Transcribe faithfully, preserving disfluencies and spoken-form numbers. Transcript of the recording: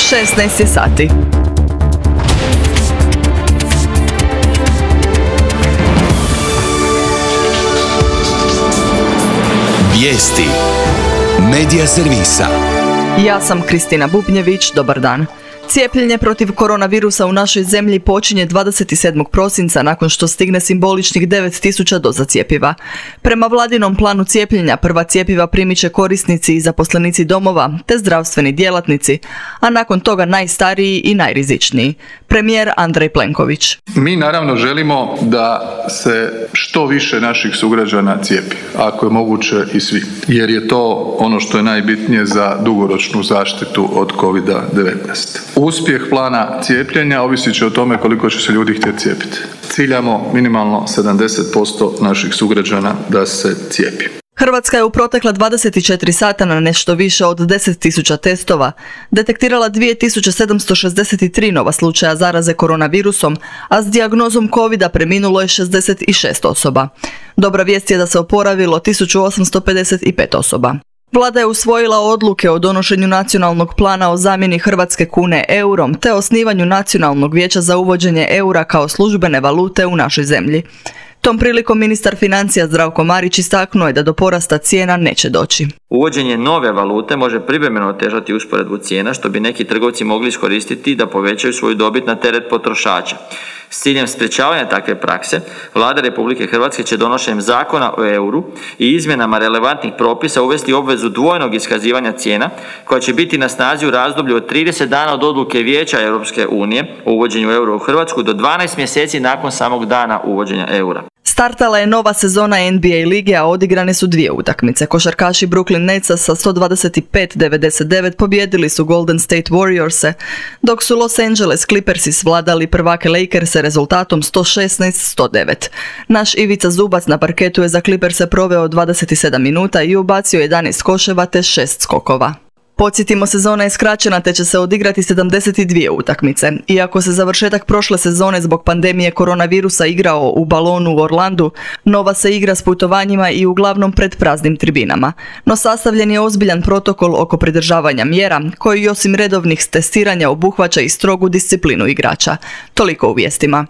šesnaest je sati. Vijesti Medija servisa. Ja sam Kristina Bubnjević, dobar dan. Cijepljenje protiv koronavirusa u našoj zemlji počinje dvadeset sedmog prosinca nakon što stigne simboličnih devet tisuća doza cjepiva. Prema vladinom planu cijepljenja prva cjepiva primit će korisnici i zaposlenici domova te zdravstveni djelatnici, a nakon toga najstariji i najrizičniji. Premijer Andrej Plenković. Mi naravno želimo da se što više naših sugrađana cijepi, ako je moguće i svi, jer je to ono što je najbitnije za dugoročnu zaštitu od kovid devetnaest. Uspjeh plana cijepljenja ovisit će o tome koliko će se ljudi htjeti cijepiti. Ciljamo minimalno sedamdeset posto naših sugrađana da se cijepi. Hrvatska je u protekla dvadeset četiri sata na nešto više od deset tisuća testova detektirala dvije tisuće sedamsto šezdeset tri nova slučaja zaraze koronavirusom, a s dijagnozom covida preminulo je šezdeset šest osoba. Dobra vijest je da se oporavilo tisuću osamsto pedeset pet osoba. Vlada je usvojila odluke o donošenju nacionalnog plana o zamjeni hrvatske kune eurom te osnivanju nacionalnog vijeća za uvođenje eura kao službene valute u našoj zemlji. Tom prilikom ministar financija Zdravko Marić istaknuo je da do porasta cijena neće doći. Uvođenje nove valute može privremeno otežati usporedbu cijena, što bi neki trgovci mogli iskoristiti da povećaju svoju dobit na teret potrošača. S ciljem sprječavanja takve prakse, Vlada Republike Hrvatske će donošenjem zakona o euru i izmjenama relevantnih propisa uvesti obvezu dvojnog iskazivanja cijena, koja će biti na snazi u razdoblju od trideset dana od odluke Vijeća Europske unije o uvođenju eura u Hrvatsku do dvanaest mjeseci nakon samog dana uvođenja eura. Startala je nova sezona N B A lige, a odigrane su dvije utakmice. Košarkaši Brooklyn Netsa sa sto dvadeset pet devedeset devet pobijedili su Golden State Warriorse, dok su Los Angeles Clippersi svladali prvake Lakerse rezultatom sto šesnaest sto devet. Naš Ivica Zubac na parketu je za Clipperse proveo dvadeset sedam minuta i ubacio jedanaest koševa te šest skokova. Podsjetimo, sezona je skraćena te će se odigrati sedamdeset dvije utakmice. Iako se završetak prošle sezone zbog pandemije koronavirusa igrao u balonu u Orlandu, nova se igra s putovanjima i uglavnom pred praznim tribinama. No sastavljen je ozbiljan protokol oko pridržavanja mjera, koji osim redovnih testiranja obuhvaća i strogu disciplinu igrača. Toliko u vijestima.